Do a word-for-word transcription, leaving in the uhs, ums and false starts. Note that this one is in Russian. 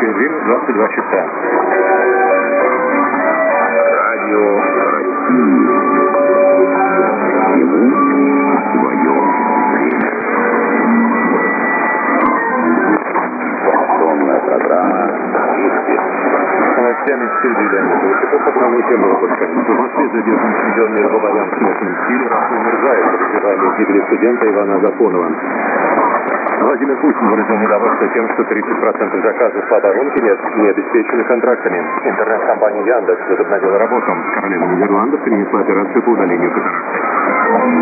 Через время двадцать два часа. Радио России. Ему свое время. Информационная программа С новостями в студии Леонид Ушаков, основные выпуска. В Москве задержан чемпион мира по боям в смешанном стиле Расул Мирзаев, подозреваемый в гибели студента Ивана Агафонова. Владимир Путин выразил недовольство тем, что тридцать процентов заказов по оборонке не, не обеспечены контрактами. Интернет-компания Яндекс возобновила работу. Королева Нидерландов перенесла операцию по удалению катаракты.